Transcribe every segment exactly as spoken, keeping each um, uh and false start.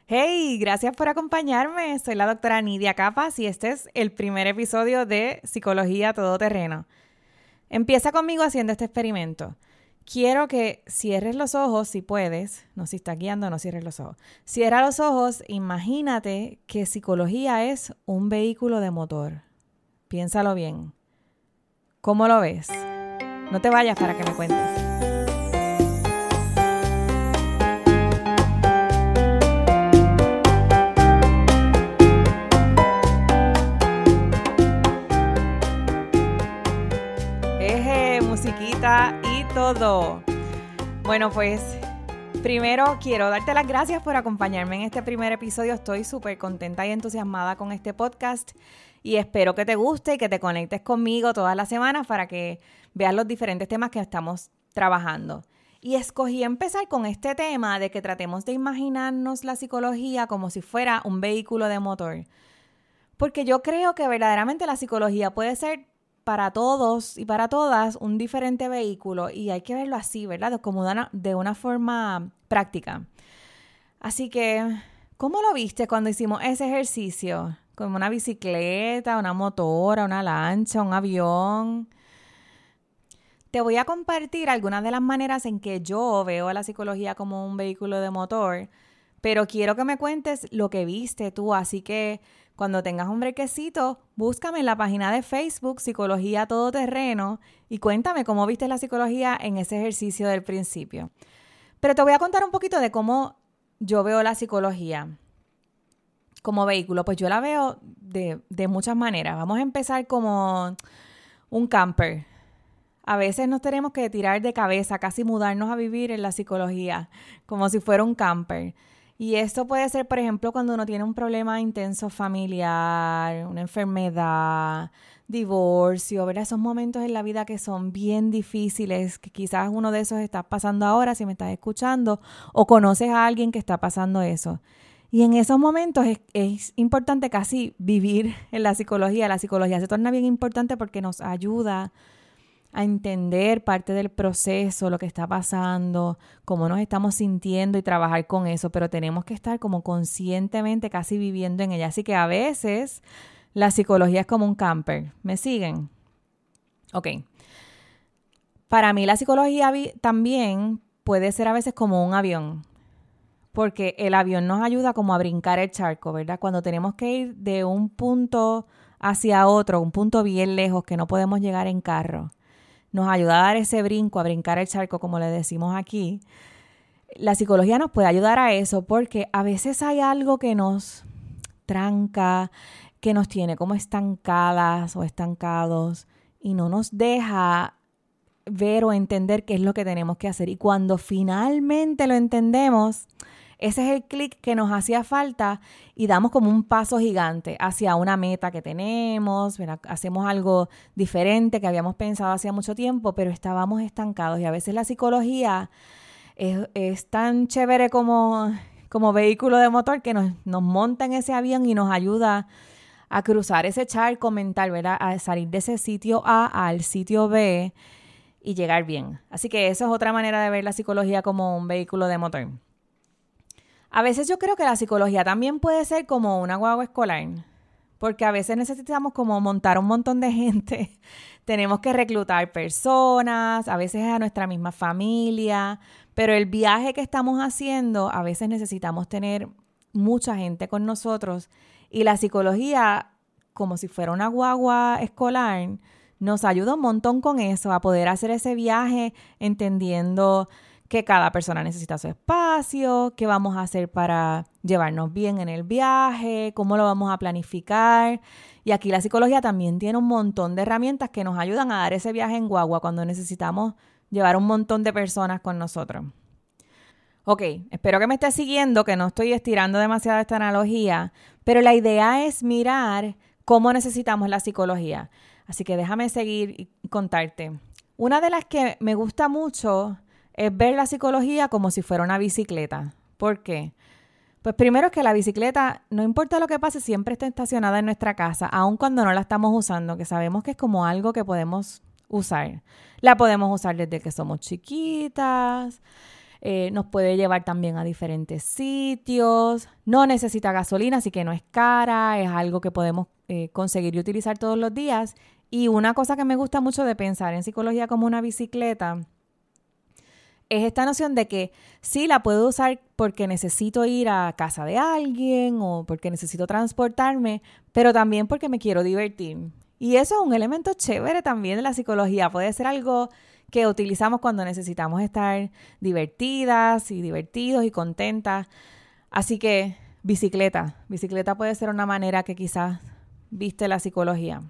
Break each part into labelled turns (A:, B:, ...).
A: Hey, gracias por acompañarme. Soy la doctora Nidia Capas y este es el primer episodio de Psicología Todoterreno. Empieza conmigo haciendo este experimento. Quiero que cierres los ojos si puedes. No, si estás guiando, no cierres los ojos. Cierra los ojos, imagínate que psicología es un vehículo de motor. Piénsalo bien. ¿Cómo lo ves? No te vayas para que me cuentes. Musiquita y todo. Bueno, pues primero quiero darte las gracias por acompañarme en este primer episodio. Estoy súper contenta y entusiasmada con este podcast y espero que te guste y que te conectes conmigo todas las semanas para que veas los diferentes temas que estamos trabajando. Y escogí empezar con este tema de que tratemos de imaginarnos la psicología como si fuera un vehículo de motor. Porque yo creo que verdaderamente la psicología puede ser para todos y para todas un diferente vehículo y hay que verlo así, ¿verdad? Como de una, de una forma práctica. Así que, ¿cómo lo viste cuando hicimos ese ejercicio? Como una bicicleta, una motora, una lancha, un avión. Te voy a compartir algunas de las maneras en que yo veo a la psicología como un vehículo de motor, pero quiero que me cuentes lo que viste tú, así que cuando tengas un brequecito, búscame en la página de Facebook Psicología Todoterreno y cuéntame cómo viste la psicología en ese ejercicio del principio. Pero te voy a contar un poquito de cómo yo veo la psicología como vehículo. Pues yo la veo de, de muchas maneras. Vamos a empezar como un camper. A veces nos tenemos que tirar de cabeza, casi mudarnos a vivir en la psicología, como si fuera un camper. Y esto puede ser, por ejemplo, cuando uno tiene un problema intenso familiar, una enfermedad, divorcio, ¿verdad? Esos momentos en la vida que son bien difíciles, que quizás uno de esos estás pasando ahora, si me estás escuchando, o conoces a alguien que está pasando eso. Y en esos momentos es, es importante casi vivir en la psicología. La psicología se torna bien importante porque nos ayuda a entender parte del proceso, lo que está pasando, cómo nos estamos sintiendo y trabajar con eso, pero tenemos que estar como conscientemente casi viviendo en ella. Así que a veces la psicología es como un camper. ¿Me siguen? Ok. Para mí la psicología vi- también puede ser a veces como un avión, porque el avión nos ayuda como a brincar el charco, ¿verdad? Cuando tenemos que ir de un punto hacia otro, un punto bien lejos que no podemos llegar en carro, nos ayuda a dar ese brinco, a brincar el charco, como le decimos aquí. La psicología nos puede ayudar a eso porque a veces hay algo que nos tranca, que nos tiene como estancadas o estancados y no nos deja ver o entender qué es lo que tenemos que hacer. Y cuando finalmente lo entendemos, ese es el clic que nos hacía falta y damos como un paso gigante hacia una meta que tenemos, ¿verdad? Hacemos algo diferente que habíamos pensado hacía mucho tiempo, pero estábamos estancados. Y a veces la psicología es, es tan chévere como, como vehículo de motor que nos, nos monta en ese avión y nos ayuda a cruzar ese charco mental, ¿verdad? A salir de ese sitio A al sitio B y llegar bien. Así que eso es otra manera de ver la psicología como un vehículo de motor. A veces yo creo que la psicología también puede ser como una guagua escolar, porque a veces necesitamos como montar un montón de gente, tenemos que reclutar personas, a veces a nuestra misma familia, pero el viaje que estamos haciendo, a veces necesitamos tener mucha gente con nosotros y la psicología, como si fuera una guagua escolar, nos ayuda un montón con eso, a poder hacer ese viaje entendiendo que cada persona necesita su espacio, qué vamos a hacer para llevarnos bien en el viaje, cómo lo vamos a planificar. Y aquí la psicología también tiene un montón de herramientas que nos ayudan a dar ese viaje en guagua cuando necesitamos llevar un montón de personas con nosotros. Ok, espero que me estés siguiendo, que no estoy estirando demasiado esta analogía, pero la idea es mirar cómo necesitamos la psicología. Así que déjame seguir y contarte. Una de las que me gusta mucho es ver la psicología como si fuera una bicicleta. ¿Por qué? Pues primero es que la bicicleta, no importa lo que pase, siempre está estacionada en nuestra casa, aun cuando no la estamos usando, que sabemos que es como algo que podemos usar. La podemos usar desde que somos chiquitas, Eh, nos puede llevar también a diferentes sitios. No necesita gasolina, así que no es cara. Es algo que podemos eh, conseguir y utilizar todos los días. Y una cosa que me gusta mucho de pensar en psicología como una bicicleta es esta noción de que sí la puedo usar porque necesito ir a casa de alguien o porque necesito transportarme, pero también porque me quiero divertir. Y eso es un elemento chévere también de la psicología. Puede ser algo que utilizamos cuando necesitamos estar divertidas y divertidos y contentas. Así que bicicleta. Bicicleta puede ser una manera que quizás viste la psicología.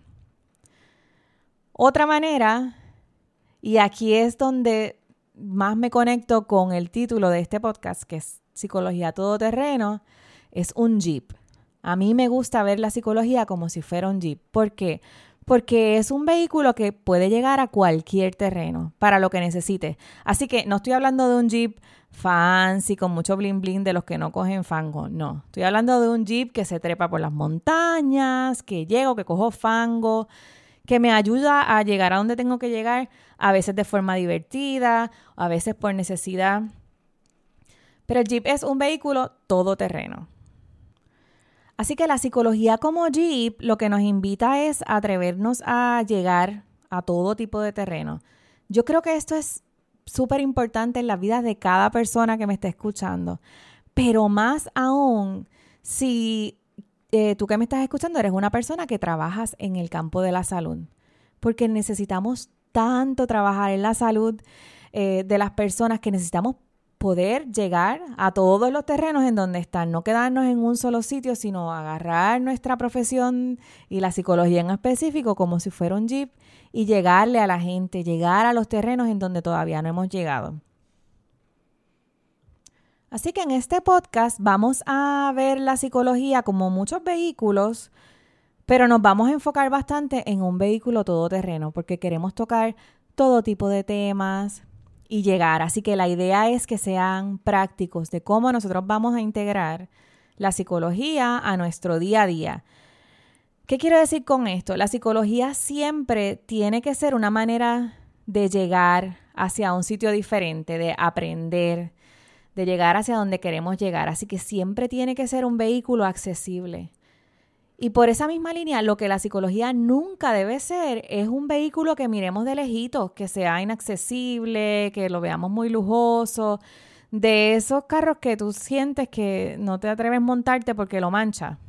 A: Otra manera, y aquí es donde más me conecto con el título de este podcast, que es Psicología Todoterreno, es un Jeep. A mí me gusta ver la psicología como si fuera un Jeep. ¿Por qué? Porque es un vehículo que puede llegar a cualquier terreno para lo que necesite. Así que no estoy hablando de un Jeep fancy con mucho bling bling de los que no cogen fango. No, estoy hablando de un Jeep que se trepa por las montañas, que llego, que cojo fango, que me ayuda a llegar a donde tengo que llegar, a veces de forma divertida, a veces por necesidad. Pero el Jeep es un vehículo todoterreno. Así que la psicología como Jeep lo que nos invita es a atrevernos a llegar a todo tipo de terreno. Yo creo que esto es súper importante en la vida de cada persona que me esté escuchando. Pero más aún, si Eh, tú que me estás escuchando eres una persona que trabajas en el campo de la salud, porque necesitamos tanto trabajar en la salud eh, de las personas que necesitamos poder llegar a todos los terrenos en donde están, no quedarnos en un solo sitio, sino agarrar nuestra profesión y la psicología en específico como si fuera un Jeep y llegarle a la gente, llegar a los terrenos en donde todavía no hemos llegado. Así que en este podcast vamos a ver la psicología como muchos vehículos, pero nos vamos a enfocar bastante en un vehículo todoterreno porque queremos tocar todo tipo de temas y llegar. Así que la idea es que sean prácticos de cómo nosotros vamos a integrar la psicología a nuestro día a día. ¿Qué quiero decir con esto? La psicología siempre tiene que ser una manera de llegar hacia un sitio diferente, de aprender, de llegar hacia donde queremos llegar. Así que siempre tiene que ser un vehículo accesible. Y por esa misma línea, lo que la psicología nunca debe ser es un vehículo que miremos de lejitos, que sea inaccesible, que lo veamos muy lujoso, de esos carros que tú sientes que no te atreves a montarte porque lo mancha.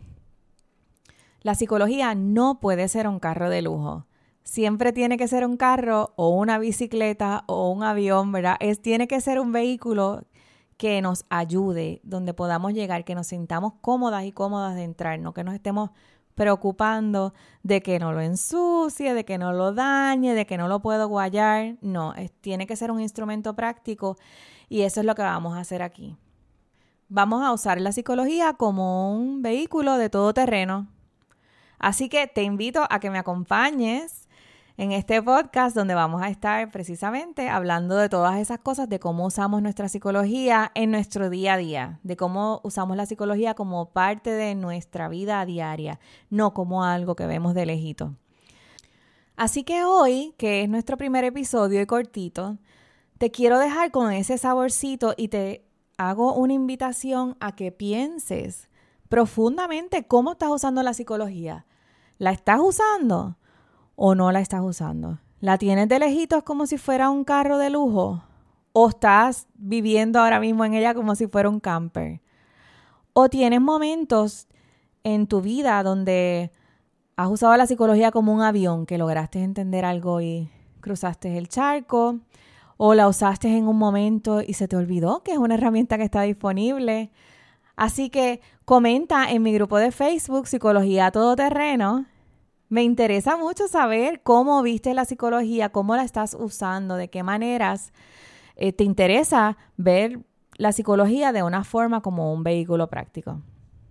A: La psicología no puede ser un carro de lujo. Siempre tiene que ser un carro o una bicicleta o un avión, ¿verdad? Es, tiene que ser un vehículo que nos ayude, donde podamos llegar, que nos sintamos cómodas y cómodas de entrar, no que nos estemos preocupando de que no lo ensucie, de que no lo dañe, de que no lo puedo guayar. No, es, tiene que ser un instrumento práctico y eso es lo que vamos a hacer aquí. Vamos a usar la psicología como un vehículo de todo terreno. Así que te invito a que me acompañes en este podcast donde vamos a estar precisamente hablando de todas esas cosas, de cómo usamos nuestra psicología en nuestro día a día, de cómo usamos la psicología como parte de nuestra vida diaria, no como algo que vemos de lejito. Así que hoy, que es nuestro primer episodio y cortito, te quiero dejar con ese saborcito y te hago una invitación a que pienses profundamente cómo estás usando la psicología. ¿La estás usando o no la estás usando? ¿La tienes de lejitos como si fuera un carro de lujo? ¿O estás viviendo ahora mismo en ella como si fuera un camper? ¿O tienes momentos en tu vida donde has usado la psicología como un avión, que lograste entender algo y cruzaste el charco? ¿O la usaste en un momento y se te olvidó que es una herramienta que está disponible? Así que comenta en mi grupo de Facebook Psicología Todoterreno. Me interesa mucho saber cómo viste la psicología, cómo la estás usando, de qué maneras eh, te interesa ver la psicología de una forma como un vehículo práctico.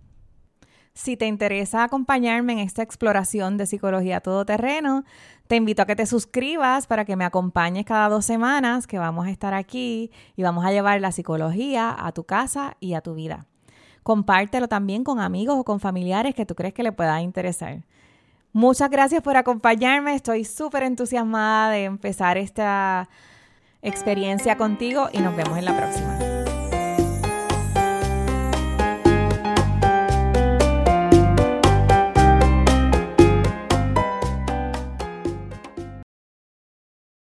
A: Si te interesa acompañarme en esta exploración de psicología todoterreno, te invito a que te suscribas para que me acompañes cada dos semanas, que vamos a estar aquí y vamos a llevar la psicología a tu casa y a tu vida. Compártelo también con amigos o con familiares que tú crees que le pueda interesar. Muchas gracias por acompañarme. Estoy súper entusiasmada de empezar esta, experiencia contigo y nos vemos en la próxima.